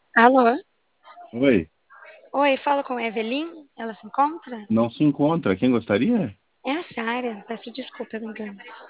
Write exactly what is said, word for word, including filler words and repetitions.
Alô? Oi, Oi, fala com a Evelyn. Ela se encontra? não se encontra. Quem gostaria? É a Sara. Peço desculpa pelo engano.